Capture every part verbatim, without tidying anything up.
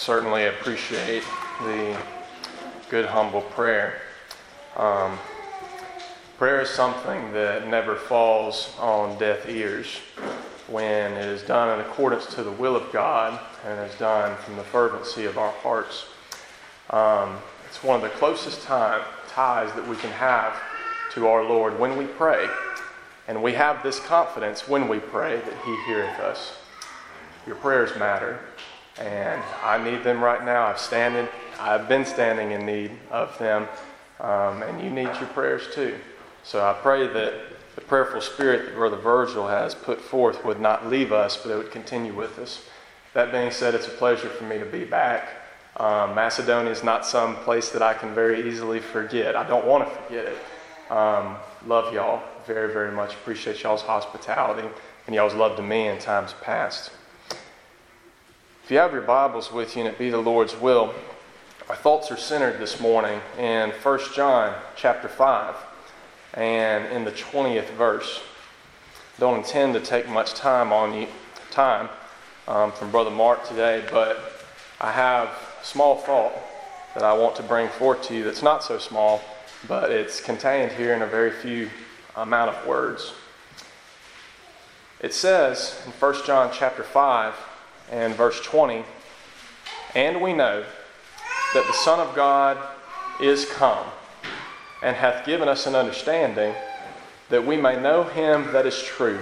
certainly appreciate the good, humble prayer. Um, prayer is something that never falls on deaf ears when it is done in accordance to the will of God and is done from the fervency of our hearts. Um, it's one of the closest time, ties that we can have to our Lord when we pray. And we have this confidence when we pray that He heareth us. Your prayers matter. And I need them right now. I've standing, I've been standing in need of them, um, and you need your prayers too. So I pray that the prayerful spirit that Brother Virgil has put forth would not leave us, but it would continue with us. That being said, it's a pleasure for me to be back. Um, Macedonia is not some place that I can very easily forget. I don't want to forget it. Um, love y'all very, very much. Appreciate y'all's hospitality and y'all's love to me in times past. If you have your Bibles with you and it be the Lord's will, our thoughts are centered this morning in First John chapter five and in the twentieth verse. Don't intend to take much time on you, time um, from Brother Mark today, but I have a small thought that I want to bring forth to you that's not so small, but it's contained here in a very few amount of words. It says in First John chapter five and verse twenty, "And we know that the Son of God is come, and hath given us an understanding, that we may know Him that is true.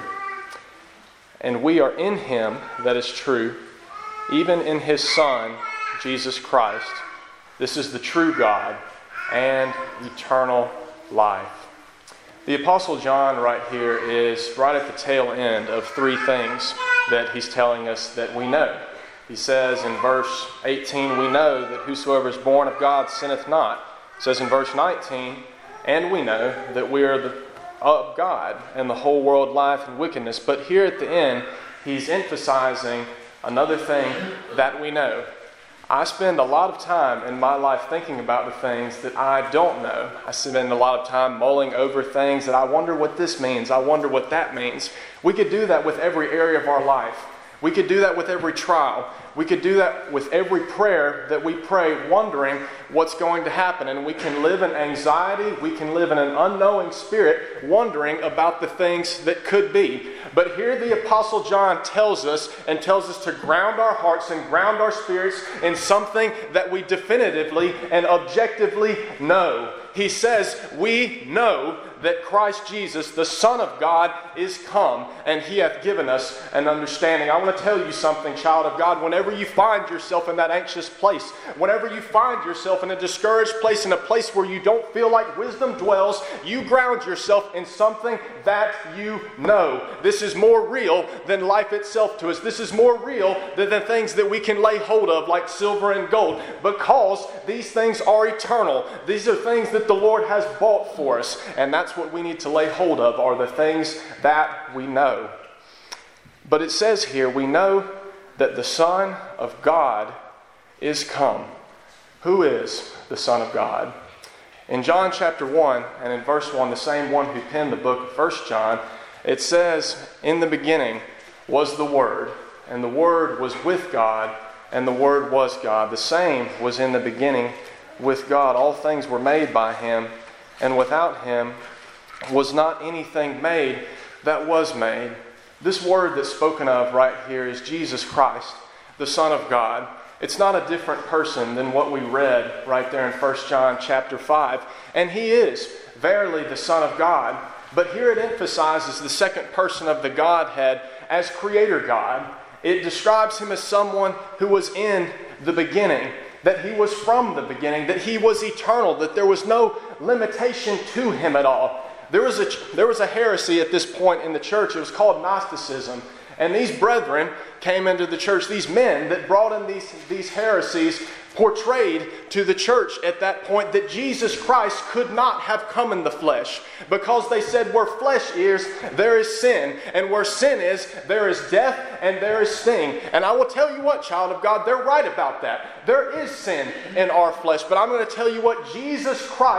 And we are in Him that is true, even in His Son, Jesus Christ. This is the true God and eternal life." The Apostle John right here is right at the tail end of three things that he's telling us that we know. He says in verse eighteen, we know that whosoever is born of God sinneth not. He says in verse nineteen, and we know that we are the, of God, and the whole world lieth in wickedness. But here at the end, he's emphasizing another thing that we know. I spend a lot of time in my life thinking about the things that I don't know. I spend a lot of time mulling over things that I wonder what this means. I wonder what that means. We could do that with every area of our life. We could do that with every trial. We could do that with every prayer that we pray, wondering what's going to happen. And we can live in anxiety. We can live in an unknowing spirit, wondering about the things that could be. But here the Apostle John tells us and tells us to ground our hearts and ground our spirits in something that we definitively and objectively know. He says, we know that Christ Jesus, the Son of God, is come, and He hath given us an understanding. I want to tell you something, child of God. Whenever you find yourself in that anxious place, whenever you find yourself in a discouraged place, in a place where you don't feel like wisdom dwells, you ground yourself in something that you know. This is more real than life itself to us. This is more real than the things that we can lay hold of like silver and gold, because these things are eternal. These are things that the Lord has bought for us, and that's what we need to lay hold of, are the things that we know. But it says here, we know that the Son of God is come. Who is the Son of God? In John chapter one and in verse one, the same one who penned the book of First John, it says, in the beginning was the Word, and the Word was with God, and the Word was God. The same was in the beginning with God. All things were made by Him, and without Him was not anything made that was made. This word that's spoken of right here is Jesus Christ, the Son of God. It's not a different person than what we read right there in First John chapter five. And He is verily the Son of God. But here it emphasizes the second person of the Godhead as Creator God. It describes Him as someone who was in the beginning, that He was from the beginning, that He was eternal, that there was no limitation to Him at all. There was a there was a heresy at this point in the church. It was called Gnosticism. And these brethren came into the church. These men that brought in these, these heresies portrayed to the church at that point that Jesus Christ could not have come in the flesh, because they said where flesh is, there is sin, and where sin is, there is death and there is sting. And I will tell you what, child of God, they're right about that. There is sin in our flesh, but I'm going to tell you what, Jesus Christ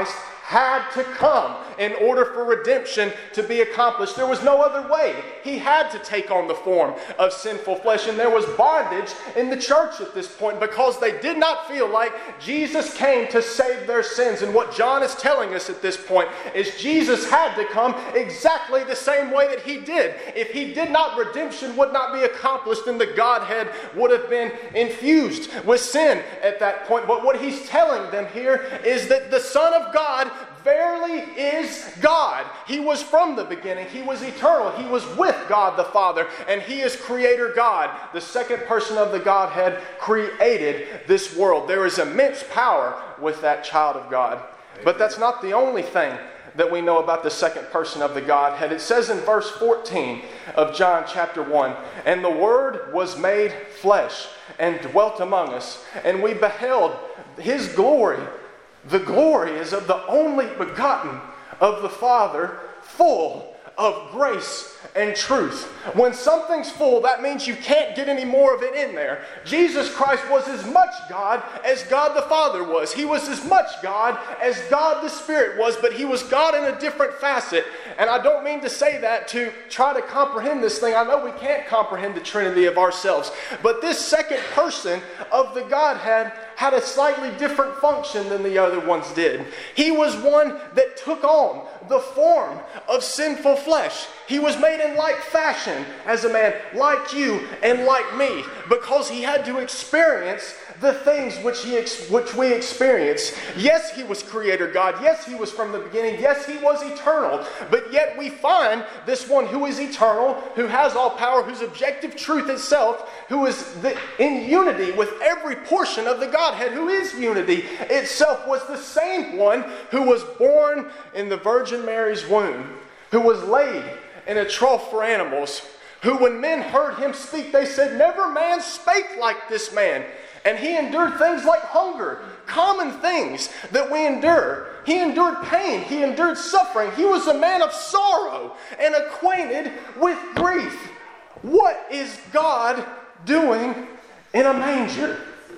had to come in order for redemption to be accomplished. There was no other way. He had to take on the form of sinful flesh, and there was bondage in the church at this point because they did not feel like Jesus came to save their sins. And what John is telling us at this point is Jesus had to come exactly the same way that he did. If he did not, redemption would not be accomplished, and the Godhead would have been infused with sin at that point. But what he's telling them here is that the Son of God verily is God. He was from the beginning. He was eternal. He was with God the Father, and he is Creator God. The second person of the Godhead created this world. There is immense power with that child of God. But that's not the only thing that we know about the second person of the Godhead. It says in verse fourteen of John chapter one, "And the Word was made flesh and dwelt among us, and we beheld his glory. The glory is of the only begotten of the Father, full of grace and truth." When something's full, that means you can't get any more of it in there. Jesus Christ was as much God as God the Father was. He was as much God as God the Spirit was, but he was God in a different facet. And I don't mean to say that to try to comprehend this thing. I know we can't comprehend the Trinity of ourselves. But this second person of the Godhead had a slightly different function than the other ones did. He was one that took on the form of sinful flesh. He was made in like fashion as a man, like you and like me, because he had to experience the things which he ex- which we experience. Yes, he was Creator God. Yes, he was from the beginning. Yes, he was eternal. But yet we find this one who is eternal, who has all power, whose objective truth itself, who is the, in unity with every portion of the Godhead, who is unity itself, was the same one who was born in the Virgin Mary's womb, who was laid in a trough for animals, who when men heard him speak, they said, "Never man spake like this man." And he endured things like hunger, common things that we endure. He endured pain. He endured suffering. He was a man of sorrow and acquainted with grief. What is God doing in a manger?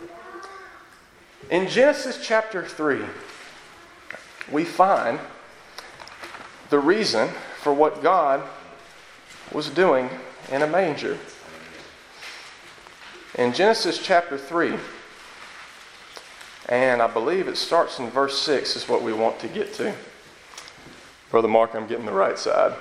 In Genesis chapter three, we find the reason for what God was doing in a manger. In Genesis chapter three, and I believe it starts in verse six is what we want to get to. Brother Mark, I'm getting the right side.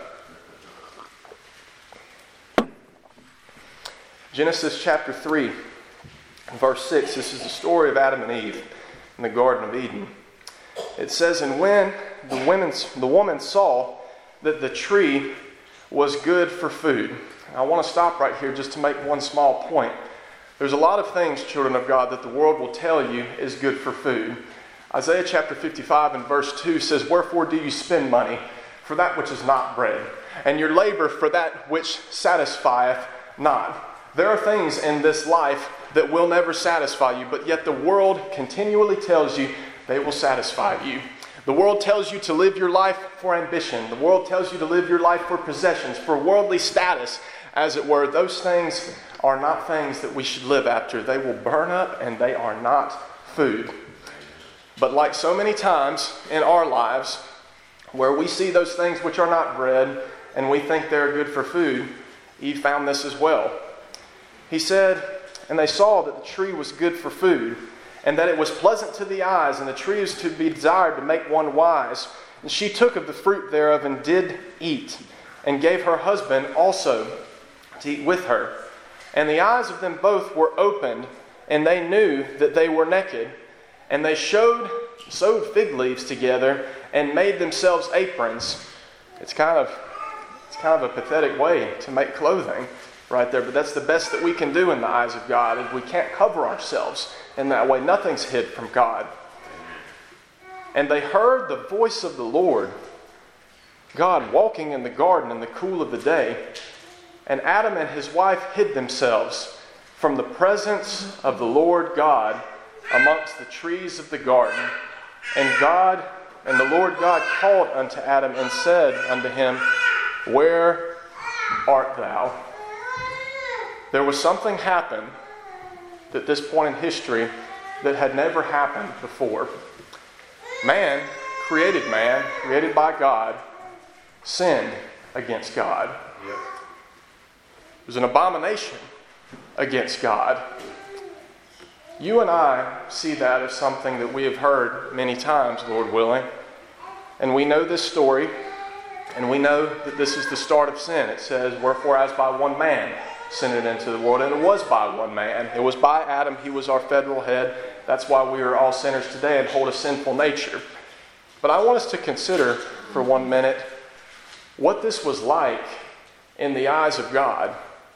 Genesis chapter three, verse six. This is the story of Adam and Eve in the Garden of Eden. It says, "And when the women, the woman saw that the tree was good for food." I want to stop right here just to make one small point. There's a lot of things, children of God, that the world will tell you is good for food. Isaiah chapter fifty-five and verse two says, "Wherefore do you spend money for that which is not bread, and your labor for that which satisfieth not?" There are things in this life that will never satisfy you, but yet the world continually tells you they will satisfy you. The world tells you to live your life for ambition. The world tells you to live your life for possessions, for worldly status, as it were. Those things are not things that we should live after. They will burn up, and they are not food. But like so many times in our lives, where we see those things which are not bread, and we think they're good for food, Eve found this as well. He said, "And they saw that the tree was good for food, and that it was pleasant to the eyes, and the tree is to be desired to make one wise. And she took of the fruit thereof, and did eat, and gave her husband also to eat with her. And the eyes of them both were opened, and they knew that they were naked. And they showed, sewed fig leaves together, and made themselves aprons." It's kind of, it's kind of a pathetic way to make clothing right there, but that's the best that we can do in the eyes of God. And we can't cover ourselves in that way. Nothing's hid from God. "And they heard the voice of the Lord, God, walking in the garden in the cool of the day. And Adam and his wife hid themselves from the presence of the Lord God amongst the trees of the garden. And God, and the Lord God called unto Adam and said unto him, Where art thou?" There was something happened at this point in history that had never happened before. Man created man, created by God, sinned against God. Yep. It was an abomination against God. You and I see that as something that we have heard many times, Lord willing. And we know this story, and we know that this is the start of sin. It says, wherefore as by one man sin entered into the world, and it was by one man. It was by Adam. He was our federal head. That's why we are all sinners today and hold a sinful nature. But I want us to consider for one minute what this was like in the eyes of God.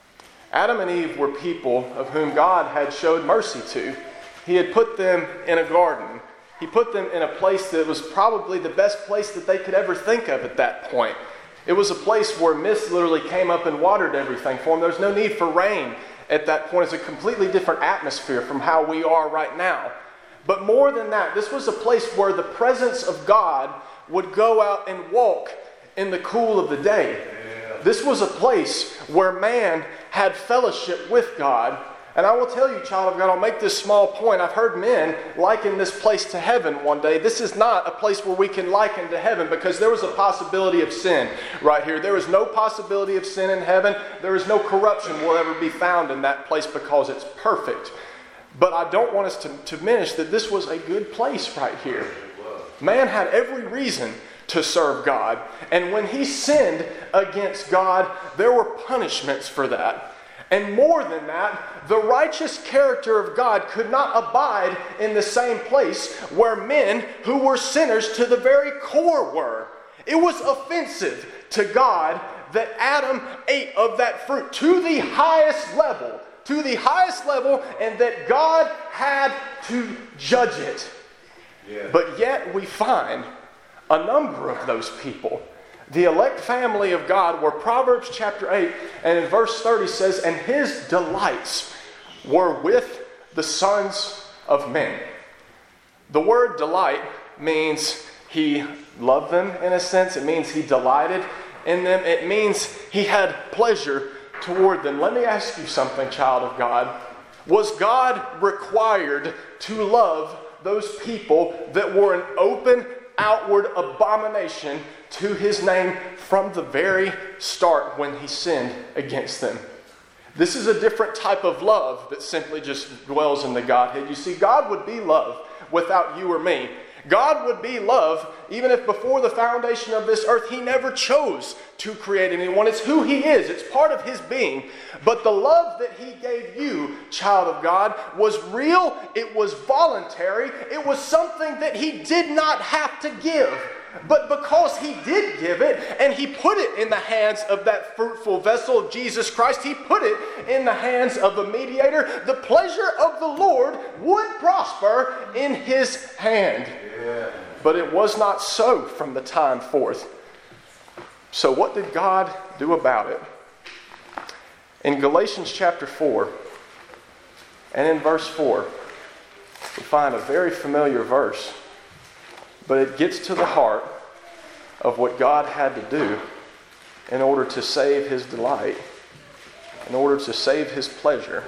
Adam and Eve were people of whom God had showed mercy to. He had put them in a garden. He put them in a place that was probably the best place that they could ever think of at that point. It was a place where mist literally came up and watered everything for them. There was no need for rain at that point. It's a completely different atmosphere from how we are right now. But more than that, this was a place where the presence of God would go out and walk in the cool of the day. Yeah. This was a place where man had fellowship with God. And I will tell you, child of God, I'll make this small point. I've heard men liken this place to heaven one day. This is not a place where we can liken to heaven, because there was a possibility of sin right here. There is no possibility of sin in heaven. There is no corruption will ever be found in that place because it's perfect. But I don't want us to, to diminish that this was a good place right here. Man had every reason to serve God. And when he sinned against God, there were punishments for that. And more than that, the righteous character of God could not abide in the same place where men who were sinners to the very core were. It was offensive to God that Adam ate of that fruit to the highest level, to the highest level, and that God had to judge it. Yeah. But yet we find a number of those people, the elect family of God, where Proverbs chapter eight and in verse thirty says, and his delights were with the sons of men. The word delight means he loved them in a sense. It means he delighted in them. It means he had pleasure toward them. Let me ask you something, child of God. Was God required to love those people that were an open, outward abomination to his name from the very start when he sinned against them? This is a different type of love that simply just dwells in the Godhead. You see, God would be love without you or me. God would be love even if before the foundation of this earth he never chose to create anyone. It's who he is. It's part of his being. But the love that he gave you, child of God, was real. It was voluntary. It was something that he did not have to give. But because he did give it, and he put it in the hands of that fruitful vessel of Jesus Christ, he put it in the hands of the mediator, the pleasure of the Lord would prosper in his hand. Yeah. But it was not so from the time forth. So what did God do about it? In Galatians chapter four, and in verse four, we find a very familiar verse. But it gets to the heart of what God had to do in order to save his delight, in order to save his pleasure.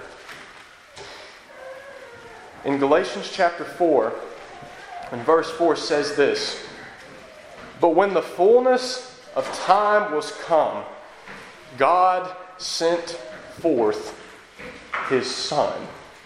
In Galatians chapter four, and verse four says this, but when the fullness of time was come, God sent forth his Son.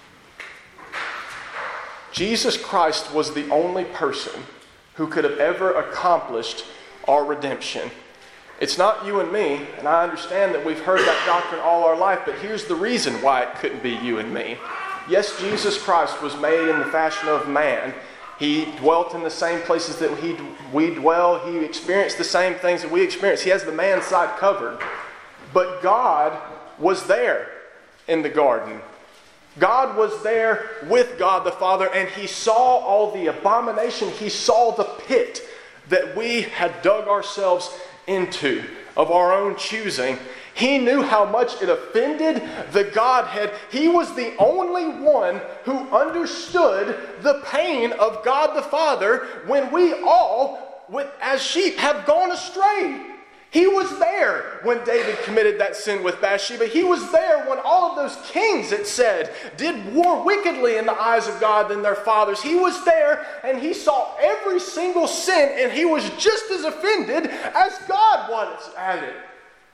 Jesus Christ was the only person who could have ever accomplished our redemption. It's not you and me, and I understand that we've heard that doctrine all our life, but here's the reason why it couldn't be you and me. Yes, Jesus Christ was made in the fashion of man. He dwelt in the same places that he, we dwell. He experienced the same things that we experience. He has the man side covered. But God was there in the garden. God was there with God the Father, and he saw all the abomination. He saw the pit that we had dug ourselves into of our own choosing. He knew how much it offended the Godhead. He was the only one who understood the pain of God the Father when we all, as sheep, have gone astray. He was there when David committed that sin with Bathsheba. He was there when all of those kings, it said, did more wickedly in the eyes of God than their fathers. He was there and he saw every single sin, and he was just as offended as God was at it.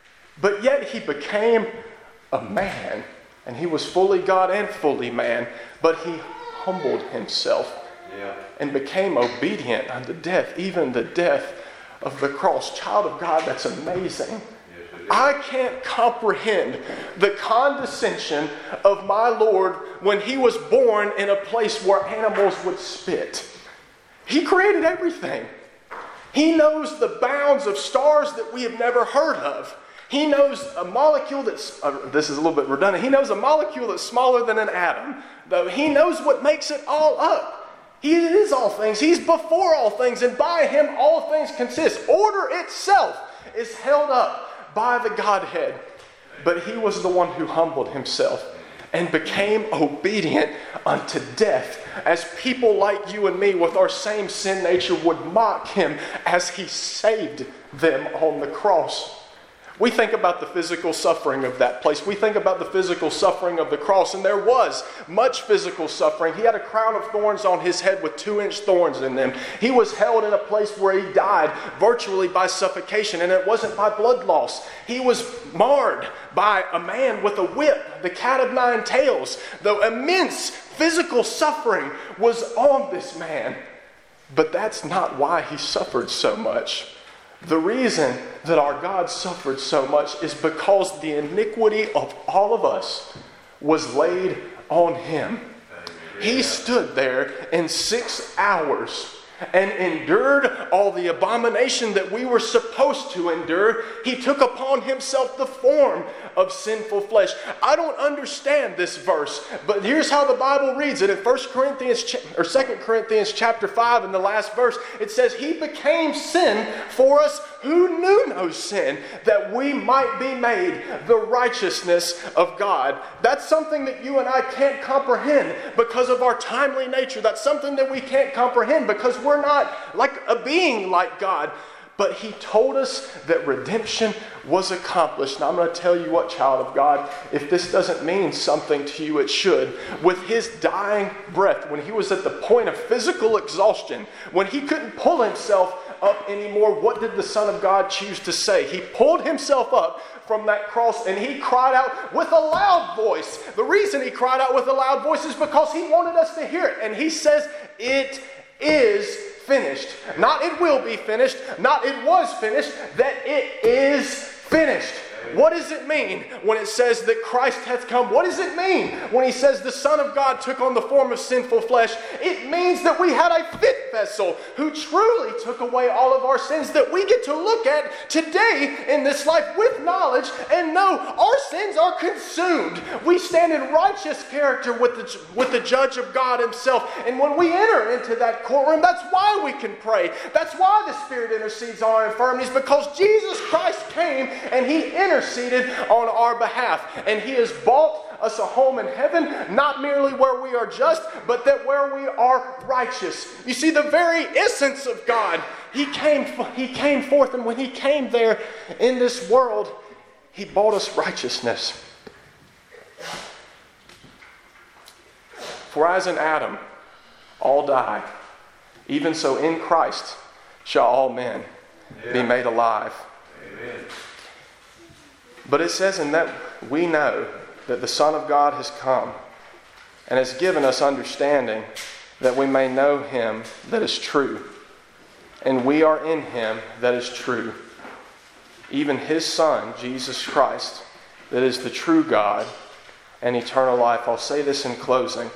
But yet he became a man, and he was fully God and fully man, but he humbled himself yeah. and became obedient unto death, even the death of the cross. Child of God, that's amazing. Yes, I can't comprehend the condescension of my Lord when he was born in a place where animals would spit. He created everything. He knows the bounds of stars that we have never heard of. He knows a molecule that's, uh, this is a little bit redundant, he knows a molecule that's smaller than an atom. Though he knows what makes it all up. He is all things. He's before all things, and by him all things consist. Order itself is held up by the Godhead. But he was the one who humbled himself and became obedient unto death, as people like you and me with our same sin nature would mock him as he saved them on the cross. We think about the physical suffering of that place. We think about the physical suffering of the cross, and there was much physical suffering. He had a crown of thorns on his head with two-inch thorns in them. He was held in a place where he died virtually by suffocation, and it wasn't by blood loss. He was marred by a man with a whip, the cat of nine tails. The immense physical suffering was on this man. But that's not why he suffered so much. The reason that our God suffered so much is because the iniquity of all of us was laid on him. He stood there in six hours and endured all the abomination that we were supposed to endure. He took upon himself the form of sinful flesh. I don't understand this verse, but here's how the Bible reads it. In First Corinthians or Second Corinthians chapter five, in the last verse, it says, he became sin for us who knew no sin, that we might be made the righteousness of God. That's something that you and I can't comprehend because of our timely nature. That's something that we can't comprehend because we're not like a being like God. But he told us that redemption was accomplished. Now I'm going to tell you what, child of God, if this doesn't mean something to you, it should. With his dying breath, when he was at the point of physical exhaustion, when he couldn't pull himself up anymore, what did the Son of God choose to say? He pulled himself up from that cross and he cried out with a loud voice. The reason he cried out with a loud voice is because he wanted us to hear it. And he says, it is finished. Not it will be finished, not it was finished, that it is finished. What does it mean when it says that Christ hath come? What does it mean when he says the Son of God took on the form of sinful flesh? It means that we had a fit vessel who truly took away all of our sins that we get to look at today in this life with knowledge and know our sins are consumed. We stand in righteous character with the, with the judge of God himself. And when we enter into that courtroom, that's why we can pray. That's why the Spirit intercedes on our infirmities, because Jesus Christ came and he interceded interceded on our behalf. And he has bought us a home in heaven, not merely where we are just, but that where we are righteous. You see, the very essence of God, he came, he came forth, and when he came there in this world, he bought us righteousness. For as in Adam all die, even so in Christ shall all men yeah. be made alive. Amen. But it says in that we know that the Son of God has come and has given us understanding that we may know him that is true. And we are in him that is true. Even his Son, Jesus Christ, that is the true God and eternal life. I'll say this in closing.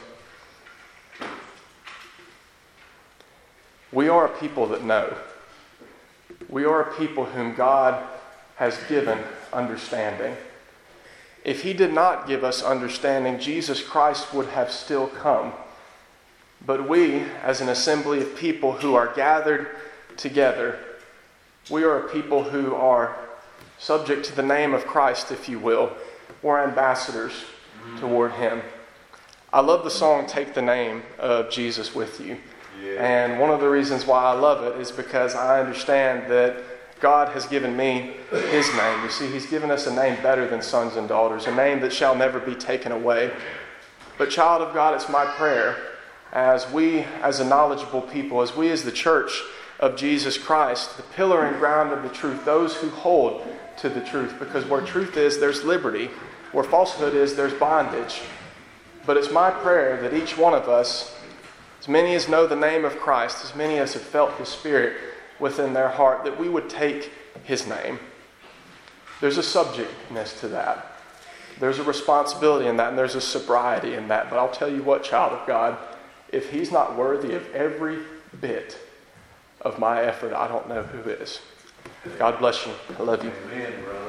We are a people that know. We are a people whom God has given understanding. If he did not give us understanding, Jesus Christ would have still come. But we, as an assembly of people who are gathered together, we are a people who are subject to the name of Christ, if you will. We're ambassadors mm-hmm. toward him. I love the song, Take the Name of Jesus With You. Yeah. And one of the reasons why I love it is because I understand that God has given me his name. You see, he's given us a name better than sons and daughters, a name that shall never be taken away. But child of God, it's my prayer as we, as a knowledgeable people, as we as the church of Jesus Christ, the pillar and ground of the truth, those who hold to the truth, because where truth is, there's liberty. Where falsehood is, there's bondage. But it's my prayer that each one of us, as many as know the name of Christ, as many as have felt his Spirit within their heart, that we would take his name. There's a subjectness to that. There's a responsibility in that, and there's a sobriety in that. But I'll tell you what, child of God, if he's not worthy of every bit of my effort, I don't know who is. God bless you. I love you. Amen, brother.